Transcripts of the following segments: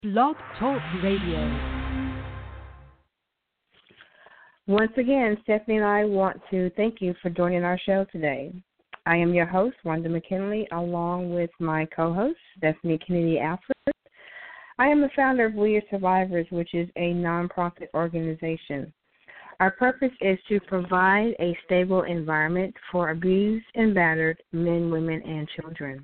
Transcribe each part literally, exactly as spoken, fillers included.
Blog Talk Radio. Once again, Stephanie and I want to thank you for joining our show today. I am your host, Wanda McKinley, along with my co-host, Stephanie Kennedy Alfred. I am the founder of We Are Survivors, which is a nonprofit organization. Our purpose is to provide a stable environment for abused and battered men, women, and children.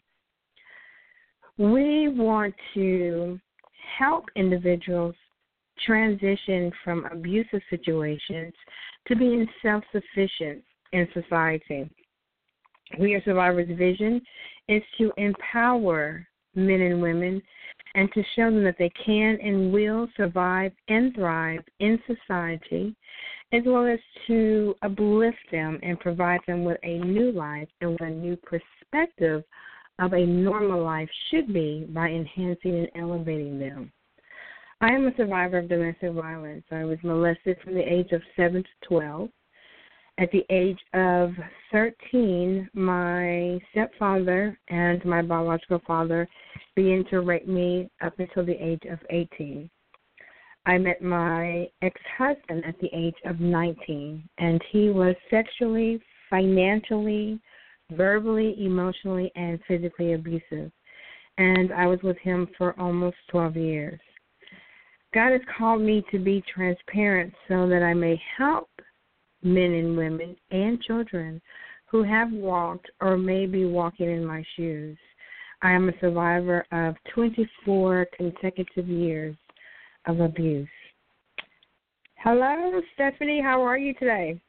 We want to help individuals transition from abusive situations to being self-sufficient in society. We Are Survivors' vision is to empower men and women and to show them that they can and will survive and thrive in society, as well as to uplift them and provide them with a new life and with a new perspective of a normal life should be by enhancing and elevating them. I am a survivor of domestic violence. I was molested from the age of seven to twelve. At the age of thirteen, my stepfather and my biological father began to rape me up until the age of eighteen. I met my ex-husband at the age of nineteen, and he was sexually, financially, verbally, emotionally, and physically abusive. And I was with him for almost twelve years. God has called me to be transparent so that I may help men and women and children who have walked or may be walking in my shoes. I am a survivor of twenty-four consecutive years of abuse. Hello, Stephanie. How are you today?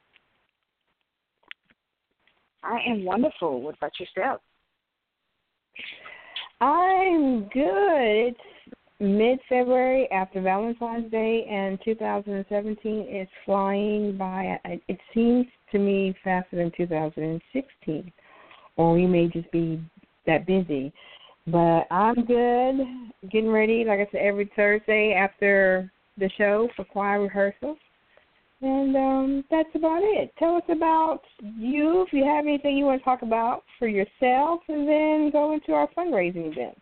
I am wonderful. What about yourself? I'm good. It's mid-February after Valentine's Day, and two thousand seventeen is flying by. It seems to me faster than two thousand sixteen, or we may just be that busy. But I'm good, getting ready, like I said, every Thursday after the show for choir rehearsal. And um, that's about it. Tell us about you, if you have anything you want to talk about for yourself, and then go into our fundraising events.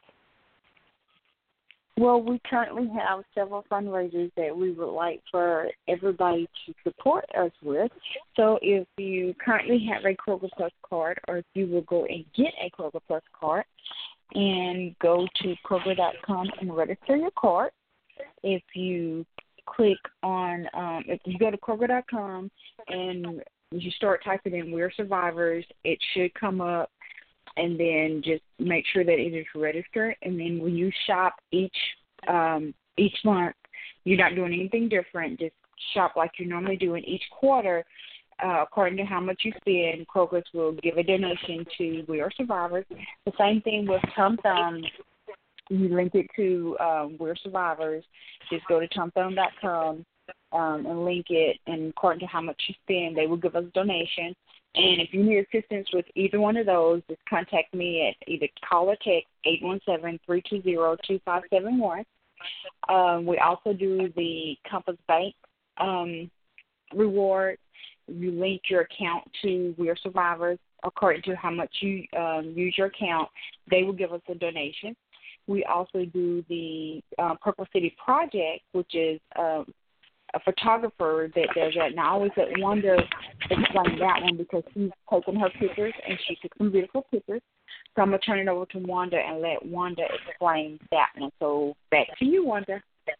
Well, we currently have several fundraisers that we would like for everybody to support us with. So if you currently have a Kroger Plus card, or if you will go and get a Kroger Plus card and go to Kroger dot com and register your card, if you click on, um, if you go to Kroger dot com and you start typing in We're Survivors, it should come up. And then just make sure that it is registered. And then when you shop each um, each month, you're not doing anything different. Just shop like you normally do in each quarter. Uh, according to how much you spend, Kroger's will give a donation to We Are Survivors. The same thing with Tum Thum. You link it to um, We're Survivors. Just go to tum thum dot com um, and link it. And according to how much you spend, they will give us a donation. And if you need assistance with either one of those, just contact me at either call or text eight one seven, three two zero, two five seven one. Um, we also do the Compass Bank um, reward. You link your account to We Are Survivors. According to how much you um, use your account, they will give us a donation. We also do the uh, Purple City Project, which is um, a photographer that does that. And I always let Wanda explain that one because she's taken her pictures and she took some beautiful pictures. So I'm going to turn it over to Wanda and let Wanda explain that one. So back to you, Wanda.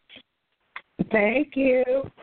Thank you.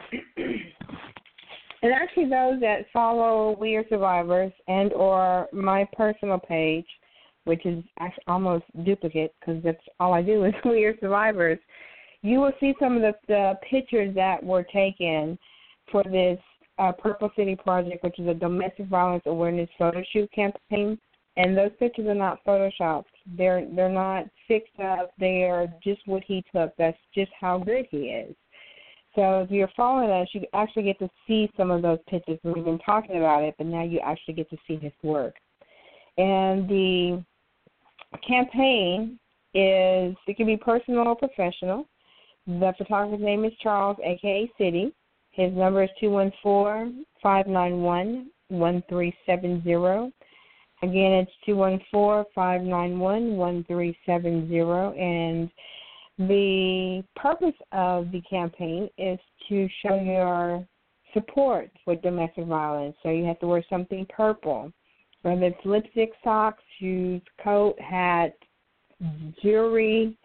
And actually those that follow We Are Survivors and or my personal page, which is actually almost duplicate because that's all I do is We Are Survivors, you will see some of the, the pictures that were taken for this uh, Purple City Project, which is a domestic violence awareness photo shoot campaign. And those pictures are not photoshopped. They're they're not fixed up. They are just what he took. That's just how good he is. So if you're following us, you actually get to see some of those pictures. We've been talking about it, but now you actually get to see his work. And the campaign is, it can be personal or professional. The photographer's name is Charles, a k a. City. His number is two one four, five nine one, one three seven zero. Again, it's two one four, five nine one, one three seven zero. And The purpose of the campaign is to show your support for domestic violence. So you have to wear something purple, whether it's lipstick, socks, shoes, coat, hat, jewelry,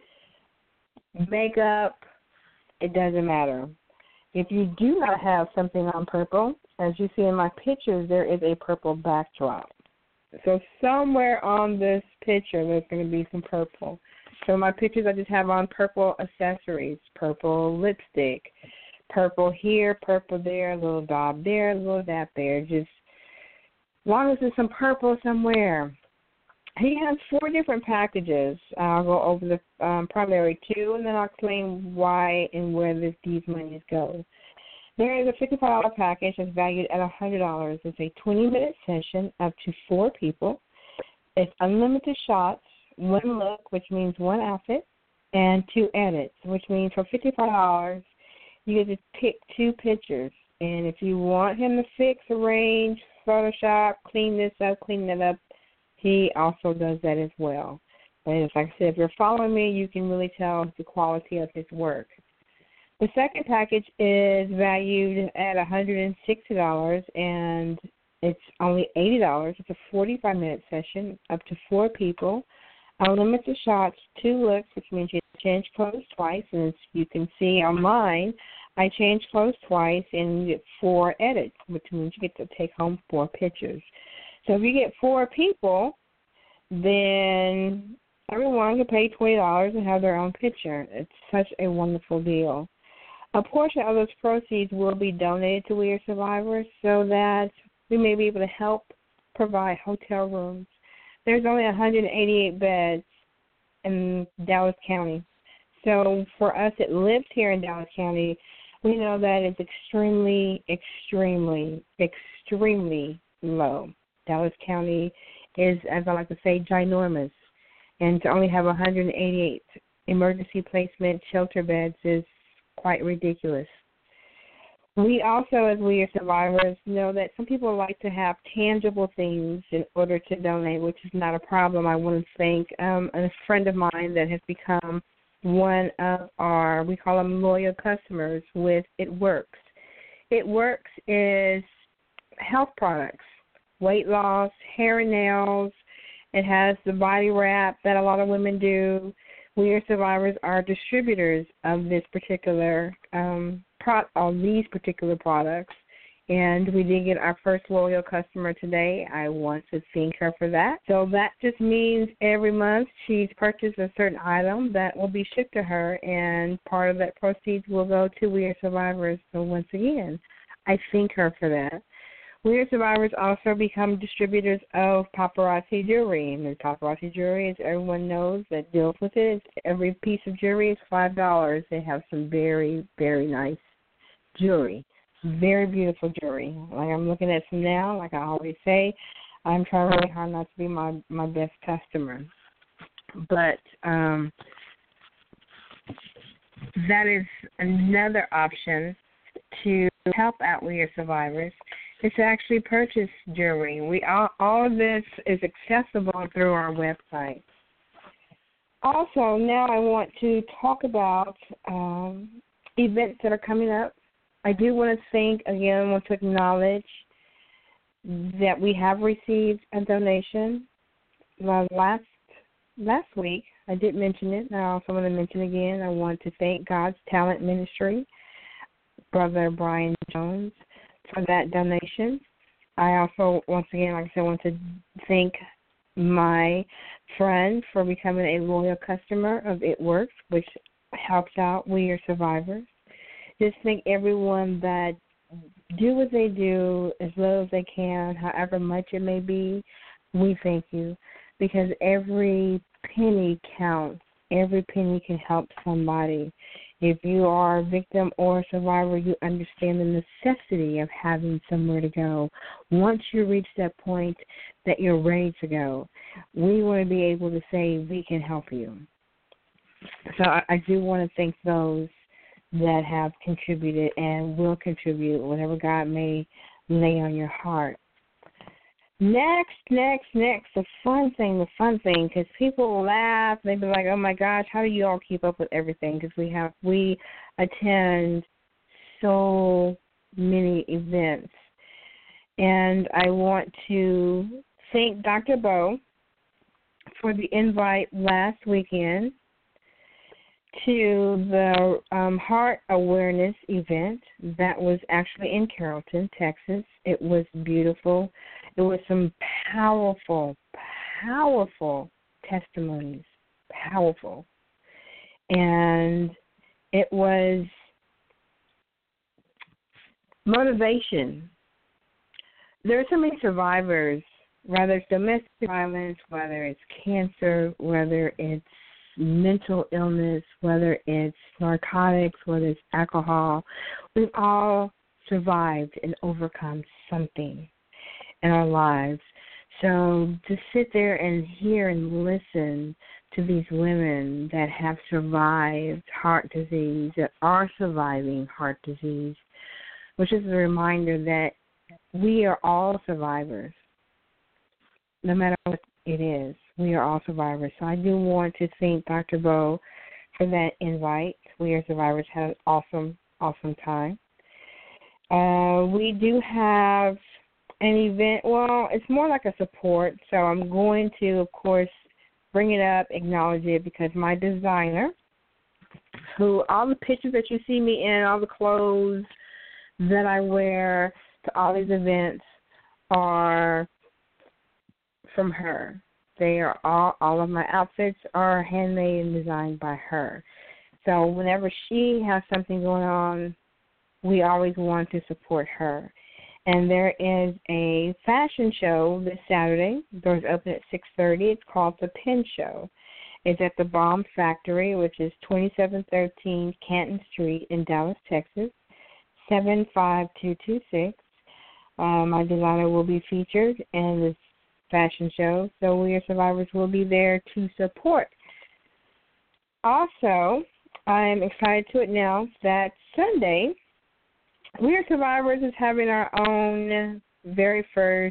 makeup, it doesn't matter. If you do not have something on purple, as you see in my pictures, there is a purple backdrop. So somewhere on this picture, there's going to be some purple. So my pictures, I just have on purple accessories, purple lipstick, purple here, purple there, a little dot there, a little dot there. Just as long as there's some purple somewhere. He has four different packages. I'll go over the um, primary two, and then I'll explain why and where this, these monies go. There is a fifty-five dollars package that's valued at one hundred dollars. It's a twenty-minute session up to four people. It's unlimited shots, one look, which means one outfit, and two edits, which means for fifty-five dollars, you get to pick two pictures. And if you want him to fix, arrange, Photoshop, clean this up, clean that up, he also does that as well. But like I said, if you're following me, you can really tell the quality of his work. The second package is valued at one hundred sixty dollars, and it's only eighty dollars. It's a forty-five minute session, up to four people. Unlimited shots, two looks, which means you change clothes twice. And as you can see on mine, I change clothes twice, and you get four edits, which means you get to take home four pictures. So if you get four people, then everyone can pay twenty dollars and have their own picture. It's such a wonderful deal. A portion of those proceeds will be donated to We Are Survivors so that we may be able to help provide hotel rooms. There's only one hundred eighty-eight beds in Dallas County. So for us that lives here in Dallas County, we know that it's extremely, extremely, extremely low. Dallas County is, as I like to say, ginormous. And to only have one hundred eighty-eight emergency placement shelter beds is quite ridiculous. We also, as We Are Survivors, know that some people like to have tangible things in order to donate, which is not a problem. I want to thank um, a friend of mine that has become one of our, we call them loyal customers with It Works. It Works is health products, weight loss, hair and nails. It has the body wrap that a lot of women do. We Are Survivors are distributors of this particular um, pro- of these particular products, and we did get our first loyal customer today. I want to thank her for that. So that just means every month she's purchased a certain item that will be shipped to her, and part of that proceeds will go to We Are Survivors. So once again, I thank her for that. We Are Survivors also become distributors of paparazzi jewelry. And the paparazzi jewelry, as everyone knows that deals with it, every piece of jewelry is five dollars. They have some very, very nice jewelry, very beautiful jewelry. Like I'm looking at some now, like I always say, I'm trying really hard not to be my, my best customer. But um, that is another option to help out We Are Survivors. Is to actually purchase jewelry. We all, all of this is accessible through our website. Also, now I want to talk about um, events that are coming up. I do want to thank, again, I want to acknowledge that we have received a donation. Well, last last week, I did mention it, and I also want to mention again, I want to thank God's Talent Ministry, Brother Brian Jones, for that donation. I also, once again, like I said, want to thank my friend for becoming a loyal customer of It Works, which helps out We Are Survivors. Just thank everyone that do what they do as low as they can, however much it may be. We thank you because every penny counts. Every penny can help somebody. If you are a victim or a survivor, you understand the necessity of having somewhere to go. Once you reach that point that you're ready to go, we want to be able to say we can help you. So I, I do want to thank those that have contributed and will contribute, whatever God may lay on your heart. Next, next, next, the fun thing, the fun thing, because people will laugh. They'll be like, oh, my gosh, how do you all keep up with everything? Because we have, we attend so many events. And I want to thank Doctor Bo for the invite last weekend to the um, Heart Awareness event that was actually in Carrollton, Texas. It was beautiful. It was some powerful, powerful testimonies, powerful. And it was motivation. There are so many survivors, whether it's domestic violence, whether it's cancer, whether it's mental illness, whether it's narcotics, whether it's alcohol. We've all survived and overcome something in our lives. So to sit there and hear and listen to these women that have survived heart disease, that are surviving heart disease, which is a reminder that we are all survivors, no matter what it is. We are all survivors. So I do want to thank Doctor Bo for that invite. We Are Survivors had an awesome, awesome time. Uh, we do have an event. Well, it's more like a support. So I'm going to, of course, bring it up, acknowledge it, because my designer, who all the pictures that you see me in, all the clothes that I wear to all these events are from her. They are all, all of my outfits are handmade and designed by her. So whenever she has something going on, we always want to support her. And there is a fashion show this Saturday. Doors open at six thirty. It's called The Pen Show. It's at the Bomb Factory, which is twenty-seven thirteen Canton Street in Dallas, Texas, seven five two two six. Uh, my designer will be featured in this fashion show, so We Are Survivors will be there to support. Also, I'm excited to announce that Sunday, We Are Survivors is having our own very first,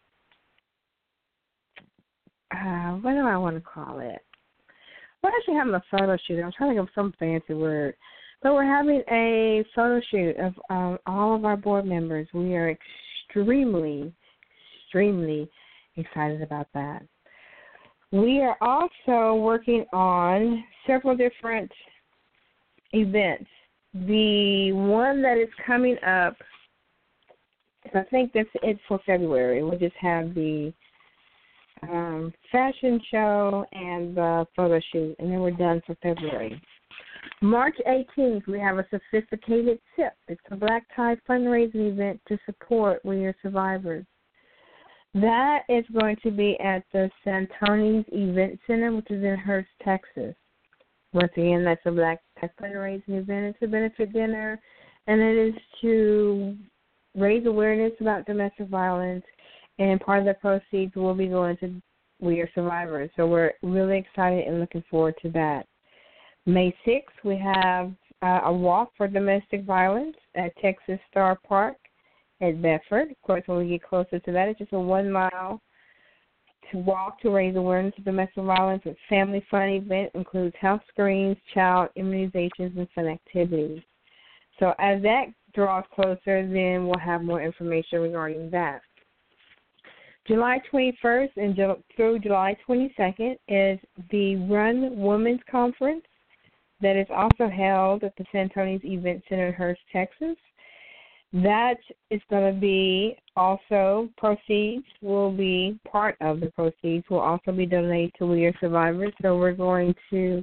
uh, what do I want to call it? We're actually having a photo shoot. I'm trying to think of some fancy word. But we're having a photo shoot of um, all of our board members. We are extremely, extremely excited about that. We are also working on several different events. The one that is coming up, I think that's it for February. We'll just have the um, fashion show and the photo shoot, and then we're done for February. March eighteenth, we have a Sophisticated Sip. It's a black tie fundraising event to support We Are Survivors. That is going to be at the Santoni's Event Center, which is in Hurst, Texas. Once again, that's a black tie fundraising event. It's a benefit dinner, and it is to raise awareness about domestic violence, and part of the proceeds will be going to We Are Survivors. So we're really excited and looking forward to that. May sixth, we have uh, a walk for domestic violence at Texas Star Park at Bedford. Of course, when we get closer to that, it's just a one-mile to walk to raise awareness of domestic violence. It's a family fun event, includes health screens, child immunizations, and fun activities. So as that draws closer, then we'll have more information regarding that. July twenty-first and ju- through July twenty-second is the Run Women's Conference that is also held at the Santoni's Event Center in Hurst, Texas. That is going to be also proceeds will be part of the proceeds will also be donated to We Are Survivors. So we're going to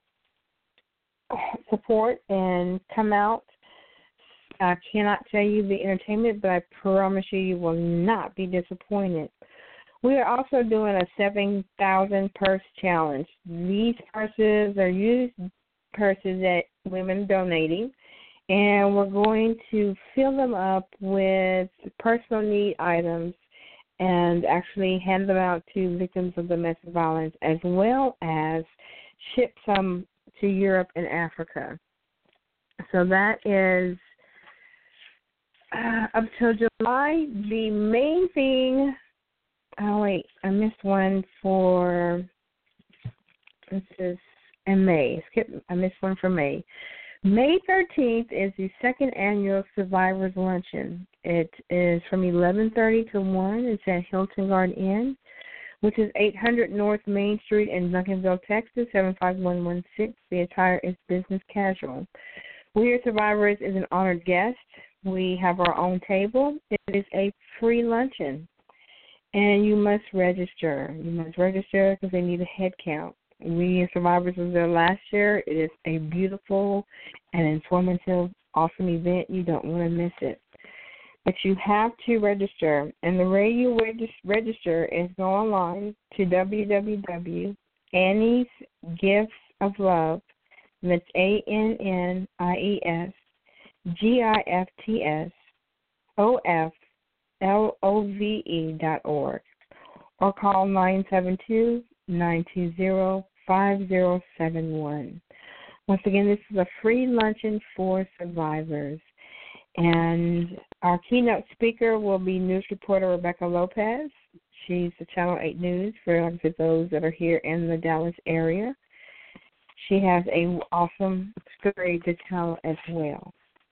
support and come out. I cannot tell you the entertainment, but I promise you, you will not be disappointed. We are also doing a seven thousand purse challenge. These purses are used purses that women are donating, and we're going to fill them up with personal need items and actually hand them out to victims of domestic violence, as well as ship some to Europe and Africa. So that is uh, up till July. The main thing oh, wait, I missed one for, this is in May. Skip, I missed one for May. May thirteenth is the second annual Survivors Luncheon. It is from eleven thirty to one. It's at Hilton Garden Inn, which is eight hundred North Main Street in Duncanville, Texas, seven five one one six. The attire is business casual. We Are Survivors is an honored guest. We have our own table. It is a free luncheon, and you must register. You must register because they need a head count. We Are Survivors was there last year. It is a beautiful and informative, awesome event. You don't want to miss it. But you have to register, and the way you register is go online to w w w dot Annie's Gifts of Love, and that's A N N I E S G I F T S O F L O V E dot org, or call nine seven two, nine two zero, five zero seven one. Once again, this is a free luncheon for survivors. And our keynote speaker will be news reporter Rebecca Lopez. She's the Channel eight News for those that are here in the Dallas area. She has an awesome story to tell as well.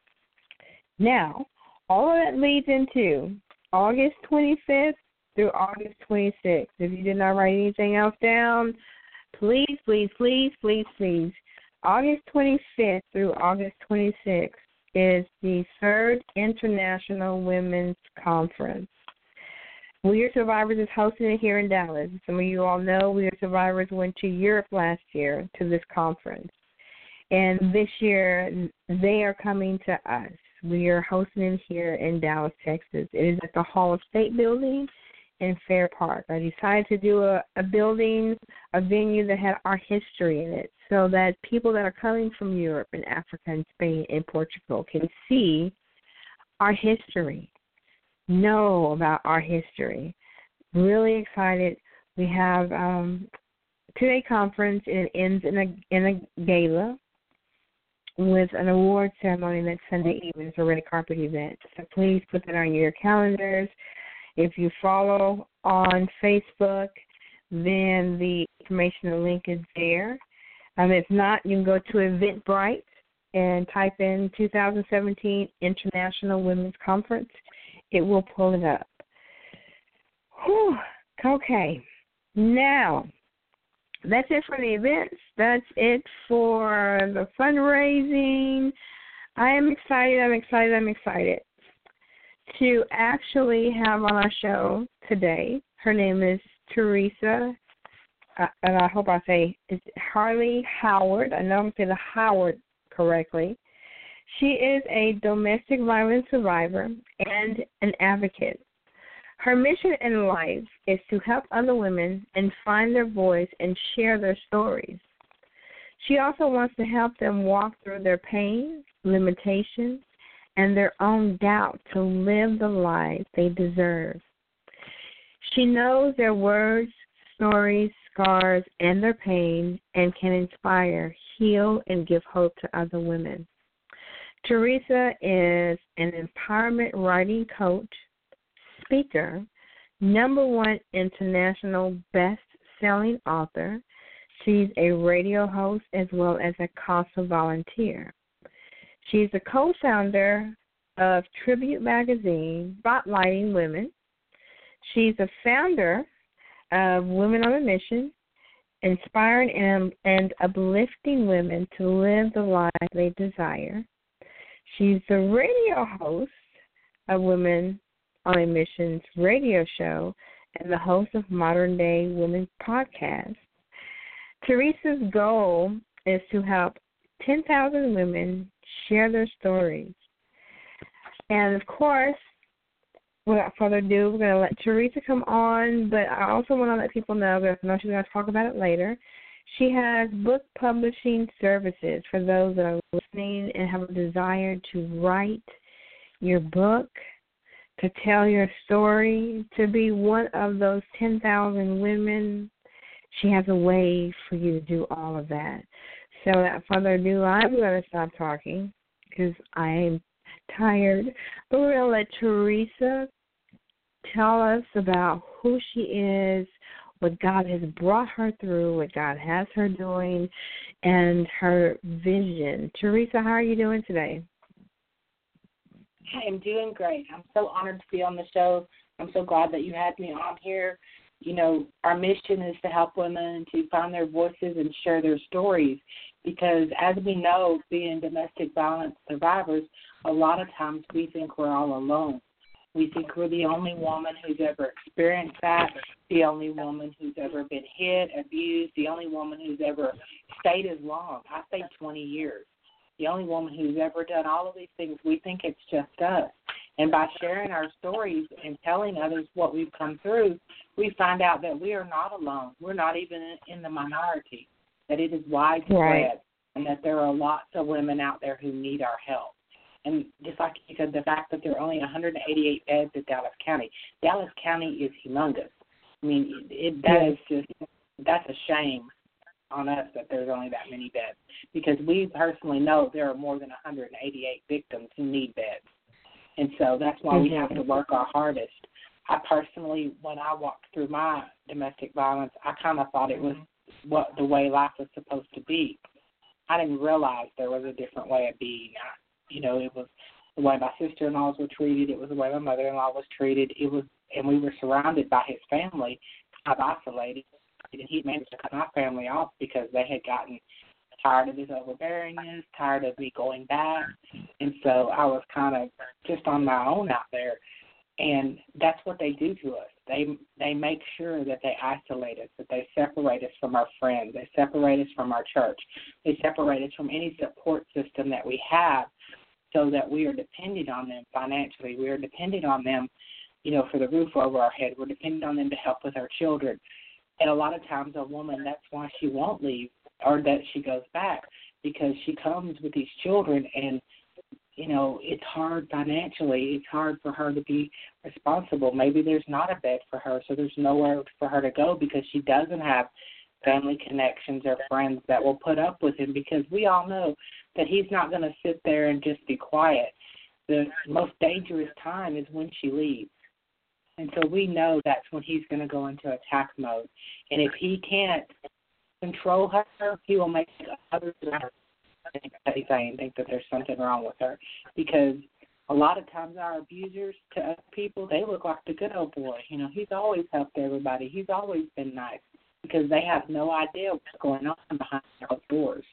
Now, all of that leads into August twenty-fifth through August twenty-sixth. If you did not write anything else down, please, please, please, please, please. August twenty-fifth through August twenty-sixth is the third International Women's Conference. We Are Survivors is hosting it here in Dallas. Some of you all know We Are Survivors went to Europe last year to this conference. And this year, they are coming to us. We are hosting it here in Dallas, Texas. It is at the Hall of State building in Fair Park. I decided to do a, a building, a venue that had our history in it, so that people that are coming from Europe and Africa and Spain and Portugal can see our history, know about our history. Really excited. We have um, a two-day conference, and it ends in a, in a gala with an award ceremony that Sunday evening. It's a red carpet event. So please put that on your calendars. If you follow on Facebook, then the information and link is there. Um, if not, you can go to Eventbrite and type in two thousand seventeen International Women's Conference. It will pull it up. Whew. Okay. Now, that's it for the events. That's it for the fundraising. I am excited, I'm excited, I'm excited to actually have on our show today. Her name is Teresa, uh, and I hope I say it's Harley Howard. I know I'm saying the Howard correctly. She is a domestic violence survivor and an advocate. Her mission in life is to help other women and find their voice and share their stories. She also wants to help them walk through their pain, limitations, and their own doubt to live the life they deserve. She knows their words, stories, scars, and their pain, and can inspire, heal, and give hope to other women. Teresa is an empowerment writing coach, speaker, number one international best-selling author. She's a radio host as well as a CASA volunteer. She's a co-founder of Tribute Magazine, spotlighting women. She's a founder of Women on a Mission, inspiring and, and uplifting women to live the life they desire. She's the radio host of Women on a Mission's radio show and the host of Modern Day Women's Podcast. Teresa's goal is to help ten thousand women share their stories. And, of course, without further ado, we're going to let Teresa come on, but I also want to let people know, because I know she's going to talk about it later, she has book publishing services for those that are listening and have a desire to write your book, to tell your story, to be one of those ten thousand women. She has a way for you to do all of that. So without further ado, I'm going to stop talking because I am tired. But we're going to let Teresa tell us about who she is, what God has brought her through, what God has her doing, and her vision. Teresa, how are you doing today? I am doing great. I'm so honored to be on the show. I'm so glad that you had me on here. You know, our mission is to help women to find their voices and share their stories because, as we know, being domestic violence survivors, a lot of times we think we're all alone. We think we're the only woman who's ever experienced that, the only woman who's ever been hit, abused, the only woman who's ever stayed as long. I stayed twenty years. The only woman who's ever done all of these things. We think it's just us. And by sharing our stories and telling others what we've come through, we find out that we are not alone. We're not even in the minority, that it is widespread, right. and that there are lots of women out there who need our help. And just like you said, the fact that there are only one hundred eighty-eight beds in Dallas County. Dallas County is humongous. I mean, it, that is just, that's a shame on us that there's only that many beds because we personally know there are more than one hundred eighty-eight victims who need beds. And so that's why we have to work our hardest. I personally, when I walked through my domestic violence, I kind of thought it was what the way life was supposed to be. I didn't realize there was a different way of being. I, you know, it was the way my sister-in-laws were treated. It was the way my mother-in-law was treated. It was, and we were surrounded by his family, kind of isolated. And he managed to cut my family off because they had gotten tired of his overbearingness, tired of me going back. And so I was kind of just on my own out there. And that's what they do to us. They they make sure that they isolate us, that they separate us from our friends, they separate us from our church, they separate us from any support system that we have so that we are dependent on them financially. We are dependent on them, you know, for the roof over our head. We're dependent on them to help with our children. And a lot of times a woman, that's why she won't leave or that she goes back because she comes with these children and, you know, it's hard financially. It's hard for her to be responsible. Maybe there's not a bed for her, so there's nowhere for her to go because she doesn't have family connections or friends that will put up with him because we all know that he's not going to sit there and just be quiet. The most dangerous time is when she leaves. And so we know that's when he's going to go into attack mode. And if he can't control her, he will make others saying think that there's something wrong with her. Because a lot of times our abusers to other people, they look like the good old boy. You know, he's always helped everybody. He's always been nice because they have no idea what's going on behind those doors.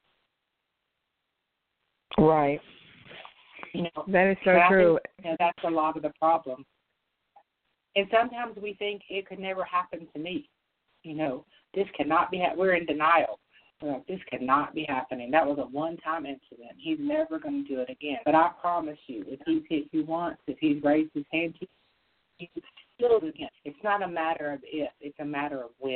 Right. You know, that is so true. Think, you know, that's a lot of the problem. And sometimes we think it could never happen to me. You know, this cannot be, ha- we're in denial. We're like, this cannot be happening. That was a one-time incident. He's never going to do it again. But I promise you, if he's hit you once, if he's raised his hand to you, he's still again. It's not a matter of if, it's a matter of when.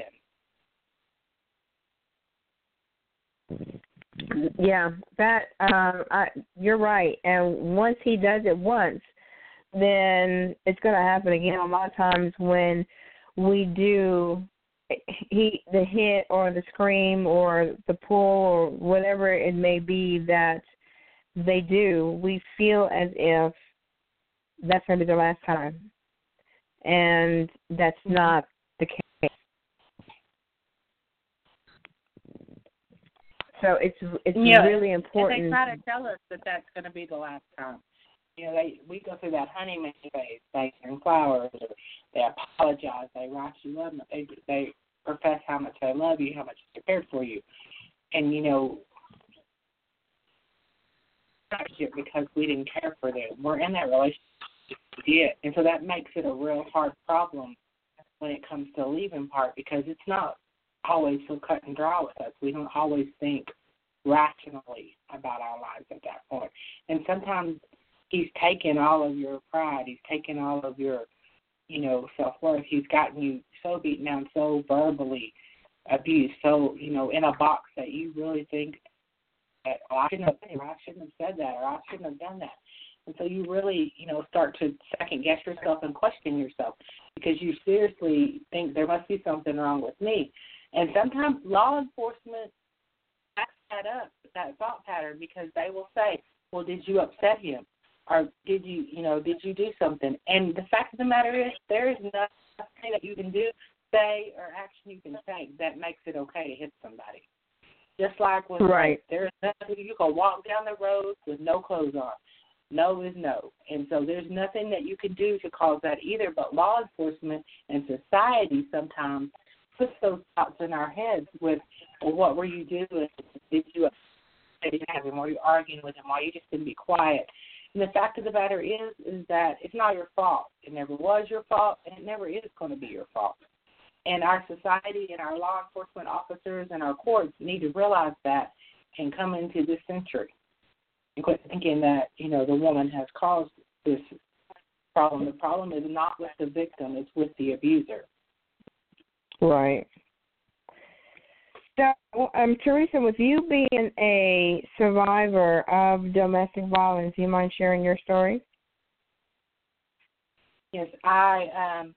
Yeah, that um, I, you're right. And once he does it once, then it's going to happen again. A lot of times when we do he the hit or the scream or the pull or whatever it may be that they do, we feel as if that's going to be the last time. And that's not the case. So it's it's yeah, really important. And they try to tell us that that's going to be the last time. You know, they we go through that honeymoon phase. They bring flowers, or they apologize, they write you love, they they profess how much they love you, how much they cared for you, and you know, because we didn't care for them, we're in that relationship, yeah, and so that makes it a real hard problem when it comes to the leaving part because it's not always so cut and dry with us. We don't always think rationally about our lives at that point, and sometimes he's taken all of your pride. He's taken all of your, you know, self-worth. He's gotten you so beaten down, so verbally abused, so, you know, in a box that you really think that, oh, I shouldn't have said, or I shouldn't have said that, or I shouldn't have done that. And so you really, you know, start to second-guess yourself and question yourself because you seriously think there must be something wrong with me. And sometimes law enforcement backs that up, that thought pattern, because they will say, well, did you upset him? Or did you, you know, did you do something? And the fact of the matter is, there is nothing that you can do, say, or action you can take that makes it okay to hit somebody. Just like with right. there's nothing, you can walk down the road with no clothes on. No is no. And so there's nothing that you can do to cause that either, but law enforcement and society sometimes puts those thoughts in our heads with, well, what were you doing? Did you have him? Were you arguing with him? Why you just didn't be quiet? And the fact of the matter is, is that it's not your fault. It never was your fault, and it never is going to be your fault. And our society and our law enforcement officers and our courts need to realize that and come into this century and quit thinking that, you know, the woman has caused this problem. The problem is not with the victim, it's with the abuser. Right. So, um, Teresa, with you being a survivor of domestic violence, do you mind sharing your story? Yes, I um,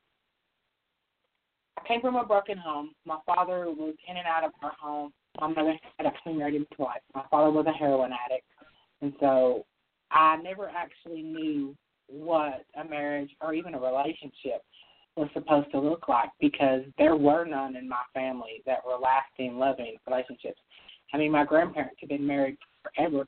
I came from a broken home. My father was in and out of our home. My mother had actually married him twice. My father was a heroin addict, and so I never actually knew what a marriage or even a relationship was supposed to look like because there were none in my family that were lasting, loving relationships. I mean, my grandparents had been married forever.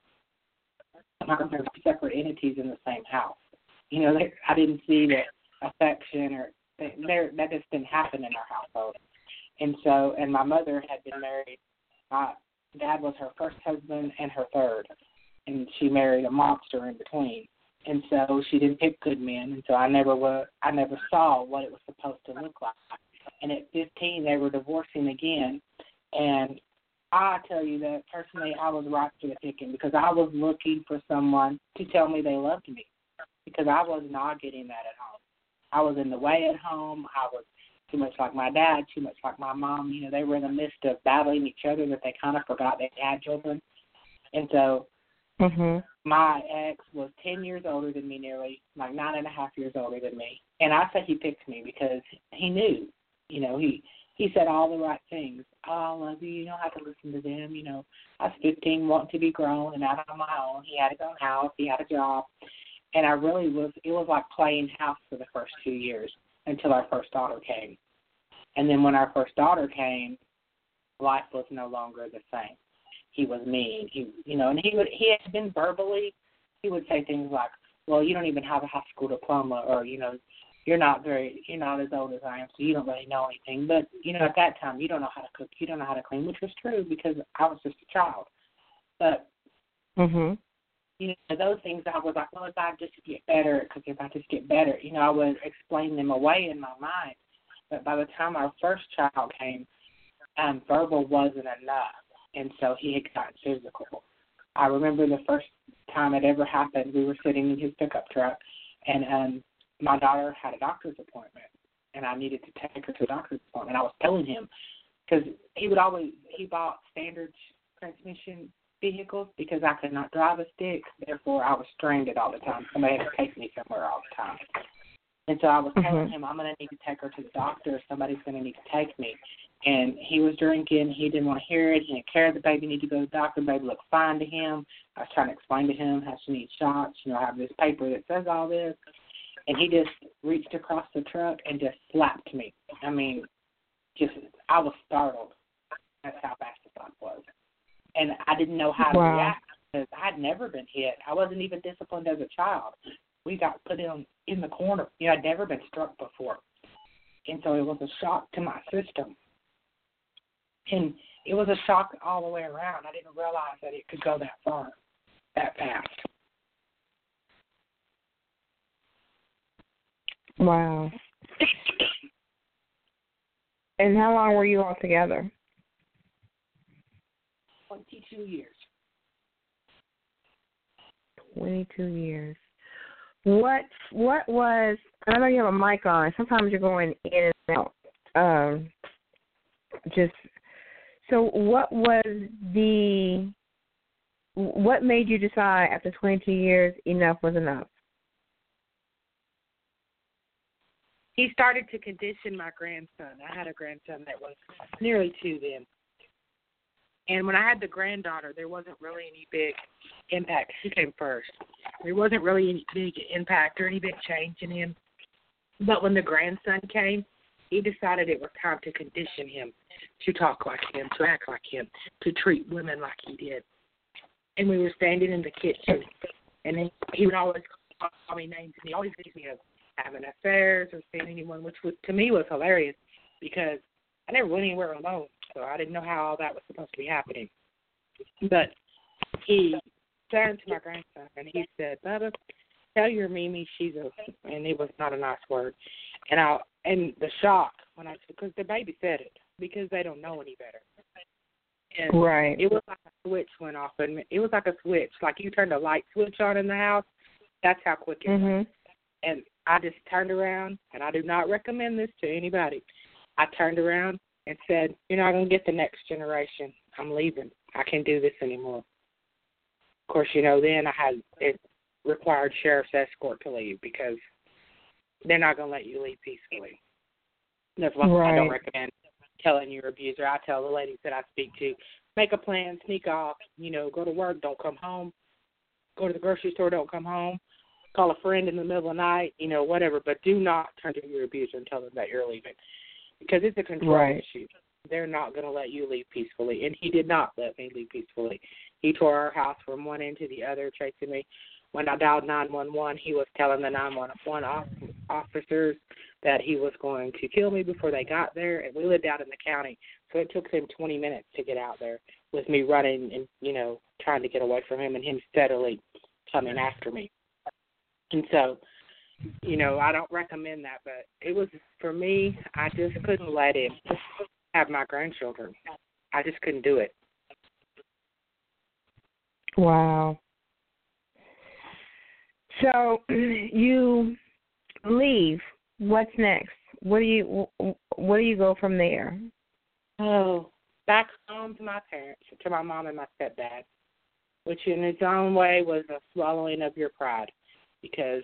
My grandparents were separate entities in the same house. You know, they, I didn't see the affection or they, that just didn't happen in our household. And so, and my mother had been married. My dad was her first husband and her third, and she married a monster in between. And so she didn't pick good men, and so I never were, I never saw what it was supposed to look like. And at fifteen, they were divorcing again, and I tell you that personally, I was right for the picking because I was looking for someone to tell me they loved me because I was not getting that at home. I was in the way at home. I was too much like my dad, too much like my mom. You know, they were in the midst of battling each other that they kind of forgot they had children, and so. Mm-hmm. My ex was ten years older than me nearly, like nine and a half years older than me. And I say he picked me because he knew, you know, he, he said all the right things. Oh, I love you. You don't have to listen to them. You know, I was fifteen, wanting to be grown and out on my own. He had his own house. He had a job. And I really was, it was like playing house for the first two years until our first daughter came. And then when our first daughter came, life was no longer the same. He was mean, he, you know, and he would, he had been verbally, he would say things like, well, you don't even have a high school diploma, or, you know, you're not very, you're not as old as I am, so you don't really know anything. But, you know, at that time, you don't know how to cook, you don't know how to clean, which was true because I was just a child. But, mm-hmm. you know, those things I was like, well, if I just get better, because if I just get better, you know, I would explain them away in my mind. But by the time our first child came, um, verbal wasn't enough. And so he had gotten physical. I remember the first time it ever happened, we were sitting in his pickup truck, and um, my daughter had a doctor's appointment, and I needed to take her to the doctor's appointment. I was telling him, because he would always, he bought standard transmission vehicles because I could not drive a stick, therefore I was stranded all the time. Somebody had to take me somewhere all the time. And so I was mm-hmm. telling him, I'm going to need to take her to the doctor. Somebody's going to need to take me. And he was drinking. He didn't want to hear it. He didn't care. The baby needed to go to the doctor. The baby looked fine to him. I was trying to explain to him how she needs shots. You know, I have this paper that says all this. And he just reached across the truck and just slapped me. I mean, just, I was startled. That's how fast the slap was. And I didn't know how to wow. react because I had never been hit. I wasn't even disciplined as a child. We got put in, in the corner. You know, I'd never been struck before. And so it was a shock to my system. And it was a shock all the way around. I didn't realize that it could go that far, that fast. Wow. And how long were you all together? twenty-two years. twenty-two years. What, what was, I know you have a mic on. Sometimes you're going in and out. Um, just... So what was the, what made you decide after twenty-two years enough was enough? He started to condition my grandson. I had a grandson that was nearly two then. And when I had the granddaughter, there wasn't really any big impact. She came first. there wasn't really any big impact or any big change in him. But when the grandson came, he decided it was time to condition him to talk like him, to act like him, to treat women like he did. And we were standing in the kitchen, and he, he would always call me names, and he always accused me of having affairs or seeing anyone, which was, to me was hilarious because I never went anywhere alone, so I didn't know how all that was supposed to be happening. But he turned to my grandson, and he said, Bubba, tell your Mimi she's a, and it was not a nice word. And I and the shock when I, because the baby said it, because they don't know any better. And right. It was like a switch went off, and it was like a switch, like you turned a light switch on in the house. That's how quick it mm-hmm. was. And I just turned around, and I do not recommend this to anybody. I turned around and said, you're not going to get the next generation. I'm leaving. I can't do this anymore. Of course, you know, then I had it required sheriff's escort to leave because they're not going to let you leave peacefully. That's why right. I don't recommend telling your abuser. I tell the ladies that I speak to, make a plan, sneak off, you know, go to work, don't come home, go to the grocery store, don't come home, call a friend in the middle of the night, you know, whatever, but do not turn to your abuser and tell them that you're leaving because it's a control right. issue. They're not going to let you leave peacefully, and he did not let me leave peacefully. He tore our house from one end to the other, chasing me. When I dialed nine one one, he was telling the nine one one officers that he was going to kill me before they got there, and we lived out in the county, so it took him twenty minutes to get out there with me running and, you know, trying to get away from him and him steadily coming after me. And so, you know, I don't recommend that, but it was, for me, I just couldn't let him have my grandchildren. I just couldn't do it. Wow. So you leave. What's next? What do you What do you go from there? Oh, back home to my parents, to my mom and my stepdad, which in its own way was a swallowing of your pride, because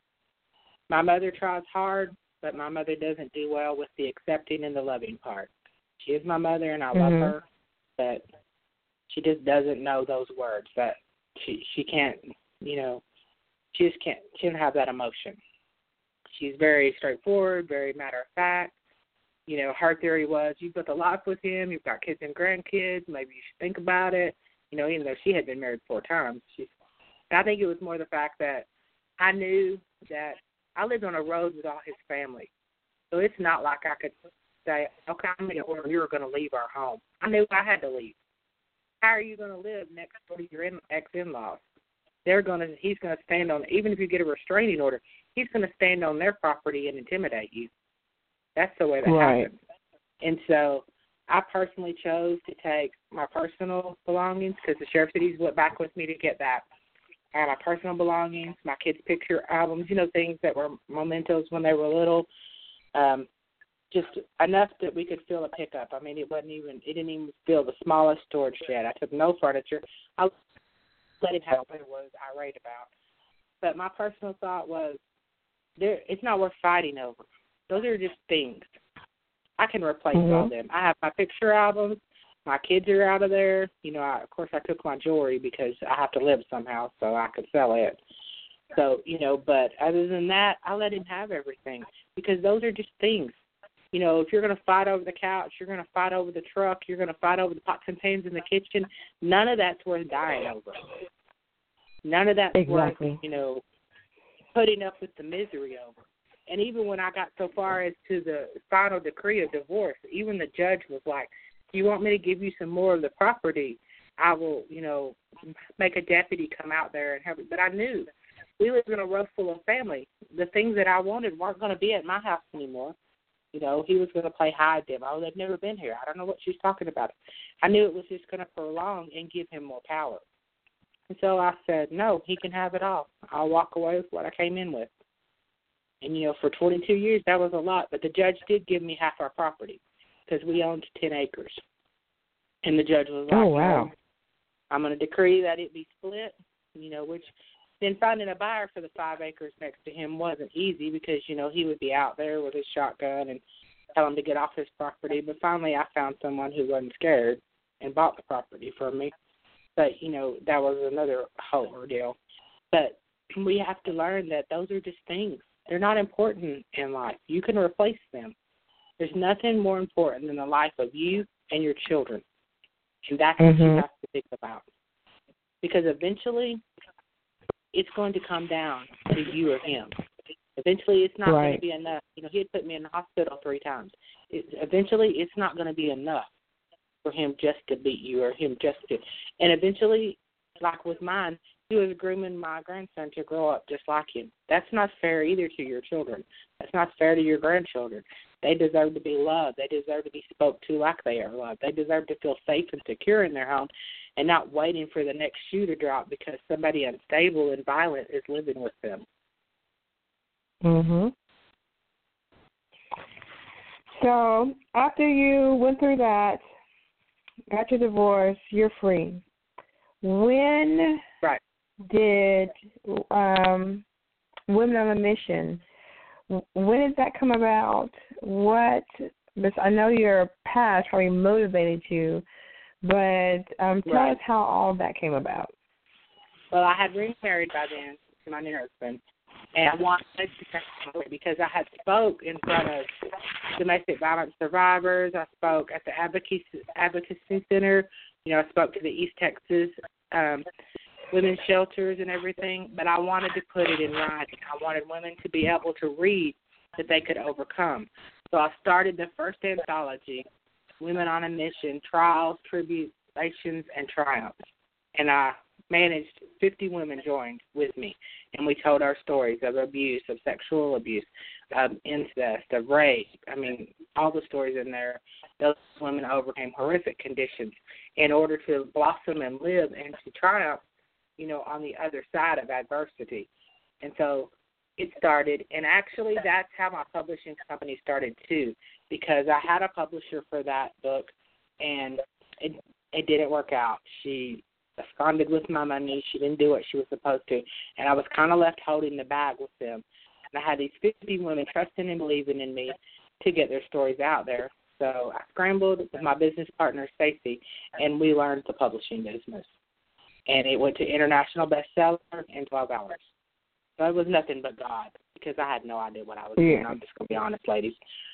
my mother tries hard, but my mother doesn't do well with the accepting and the loving part. She is my mother, and I mm-hmm. love her, but she just doesn't know those words. That she she can't, you know, she just can't. She doesn't have that emotion. She's very straightforward, very matter of fact. You know, her theory was, you've built a life with him, you've got kids and grandkids, maybe you should think about it. You know, even though she had been married four times. She's, I think it was more the fact that I knew that I lived on a road with all his family. So it's not like I could say, okay, I'm going to order, you're going to leave our home. I knew I had to leave. How are you going to live next door to your in, ex-in-laws? They're going to, he's going to stand on, even if you get a restraining order, he's going to stand on their property and intimidate you. That's the way that right. happens. And so I personally chose to take my personal belongings because the sheriff's cities went back with me to get that. I had my personal belongings, my kids' picture albums, you know, things that were mementos when they were little, um, just enough that we could fill a pickup. I mean, it wasn't even, it didn't even fill the smallest storage shed. I took no furniture. I let him help. It was irate about. But my personal thought was, there, it's not worth fighting over. Those are just things. I can replace mm-hmm. all of them. I have my picture albums. My kids are out of there. You know, I, of course, I took my jewelry because I have to live somehow, so I could sell it. So, you know, but other than that, I let him have everything because those are just things. You know, if you're going to fight over the couch, you're going to fight over the truck, you're going to fight over the pots and pans in the kitchen, none of that's worth dying over. None of that's exactly. worth, you know, putting up with the misery over. And even when I got so far as to the final decree of divorce, even the judge was like, if you want me to give you some more of the property, I will, you know, make a deputy come out there and help you. But I knew we lived in a row full of family. The things that I wanted weren't going to be at my house anymore. You know, he was going to play hide them. Oh, they've never been here. I don't know what she's talking about. I knew it was just going to prolong and give him more power. And so I said, no, he can have it all. I'll walk away with what I came in with. And, you know, for twenty-two years, that was a lot. But the judge did give me half our property because we owned ten acres. And the judge was like, oh, wow. I'm going to decree that it be split, you know, which then finding a buyer for the five acres next to him wasn't easy because, you know, he would be out there with his shotgun and tell him to get off his property. But finally I found someone who wasn't scared and bought the property from me. But, you know, that was another whole ordeal. But we have to learn that those are just things. They're not important in life. You can replace them. There's nothing more important than the life of you and your children. And that's mm-hmm. what you have to think about. Because eventually, it's going to come down to you or him. Eventually, it's not right. going to be enough. You know, he had put me in the hospital three times. It, eventually, it's not going to be enough for him just to beat you or him just to. And eventually, like with mine, he was grooming my grandson to grow up just like him. That's not fair either to your children. That's not fair to your grandchildren. They deserve to be loved. They deserve to be spoke to like they are loved. They deserve to feel safe and secure in their home and not waiting for the next shoe to drop because somebody unstable and violent is living with them. Mhm. So after you went through that, got your divorce, you're free. When right. did um, Women on a Mission, when did that come about? What, I know your past probably motivated you, but um, tell right. us how all that came about. Well, I had remarried by then to my new husband, and I wanted to take because I had spoke in front of domestic violence survivors. I spoke at the Advocacy, Advocacy Center. You know, I spoke to the East Texas um, women's shelters and everything, but I wanted to put it in writing. I wanted women to be able to read that they could overcome. So I started the first anthology, Women on a Mission, Trials, Tribulations, and Triumphs. And I managed fifty women joined with me, and we told our stories of abuse, of sexual abuse, of incest, of rape. I mean, all the stories in there. Those women overcame horrific conditions in order to blossom and live and to triumph, you know, on the other side of adversity. And so it started, and actually that's how my publishing company started too, because I had a publisher for that book, and it it didn't work out. She absconded with my money. She didn't do what she was supposed to, and I was kind of left holding the bag with them. And I had these fifty women trusting and believing in me to get their stories out there. So I scrambled with my business partner, Stacy, and we learned the publishing business. And it went to international bestseller in twelve hours. So it was nothing but God, because I had no idea what I was doing. I'm just going to be honest, ladies.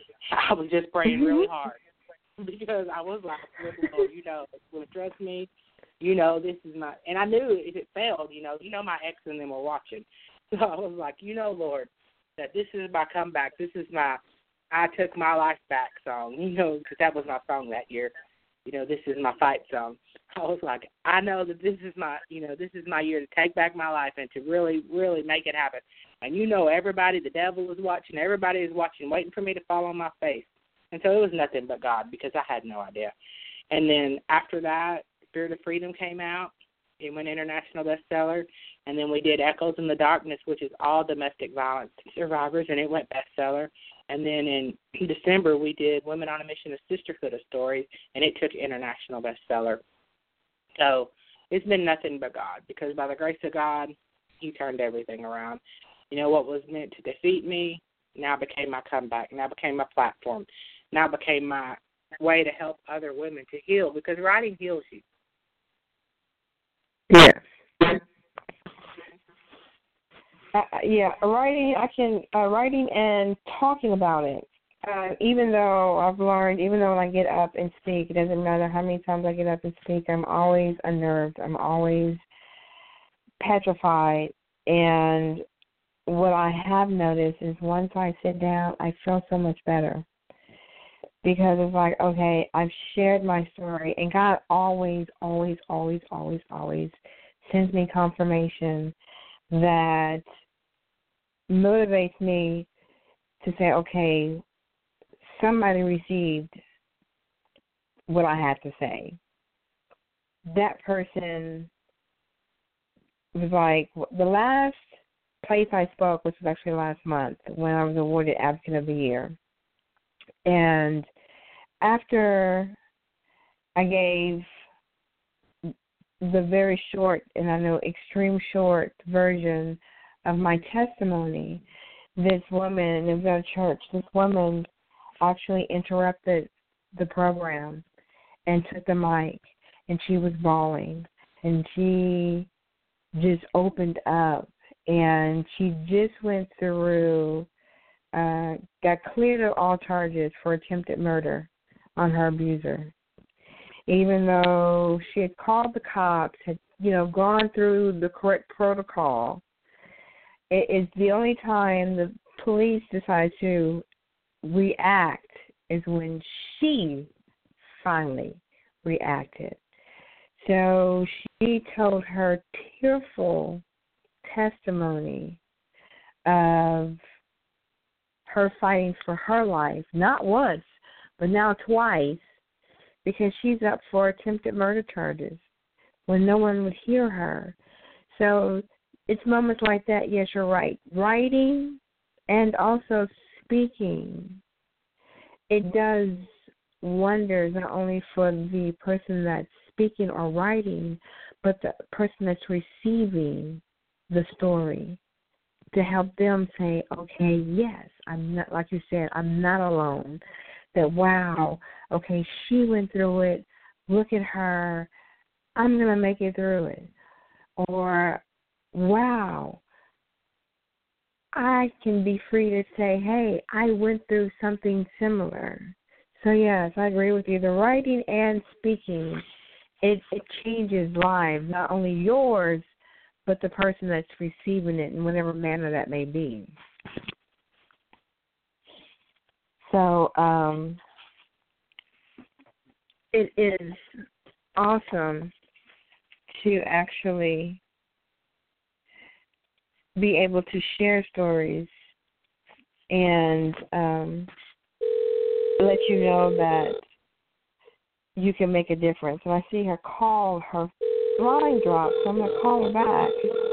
I was just praying really hard because I was like, Lord, you know, will trust me. You know, this is my, and I knew if it failed, you know, you know my ex and them were watching. So I was like, you know, Lord, that this is my comeback. This is my I Took My Life Back song, you know, because that was my song that year. You know, this is my fight song. I was like, I know that this is my, you know, this is my year to take back my life and to really, really make it happen. And you know, everybody, the devil is watching. Everybody is watching, waiting for me to fall on my face. And so it was nothing but God, because I had no idea. And then after that, Spirit of Freedom came out. It went international bestseller. And then we did Echoes in the Darkness, which is all domestic violence survivors, and it went bestseller. And then in December, we did Women on a Mission, a Sisterhood of Stories, and it took international bestseller. So it's been nothing but God, because by the grace of God, He turned everything around. You know, what was meant to defeat me now became my comeback, now became my platform, now became my way to help other women to heal, because writing heals you. Yes. Uh, yeah, writing. I can uh, writing and talking about it. Uh, even though I've learned, even though when I get up and speak, it doesn't matter how many times I get up and speak, I'm always unnerved. I'm always petrified. And what I have noticed is once I sit down, I feel so much better. Because it's like, okay, I've shared my story, and God always, always, always, always, always sends me confirmation that motivates me to say, okay, somebody received what I had to say. That person was like, the last place I spoke, which was actually last month, when I was awarded Advocate of the Year. And after I gave the very short, and I know extreme short version of my testimony, this woman in the church, this woman actually interrupted the program and took the mic, and she was bawling, and she just opened up and she just went through, uh, got cleared of all charges for attempted murder on her abuser. Even though she had called the cops, had, you know, gone through the correct protocol, it is the only time the police decide to react is when she finally reacted. So she told her tearful testimony of her fighting for her life, not once, but now twice, because she's up for attempted murder charges when no one would hear her. So it's moments like that, yes, you're right. Writing and also speaking, it does wonders not only for the person that's speaking or writing, but the person that's receiving the story, to help them say, okay, yes, I'm not, like you said, I'm not alone. That, wow, okay, she went through it. Look at her. I'm going to make it through it. Or, wow, I can be free to say, hey, I went through something similar. So, yes, I agree with you. The writing and speaking, it, it changes lives, not only yours, but the person that's receiving it in whatever manner that may be. So um, it is awesome to actually be able to share stories and um, let you know that you can make a difference. And I see her call, her line dropped, so I'm going to call her back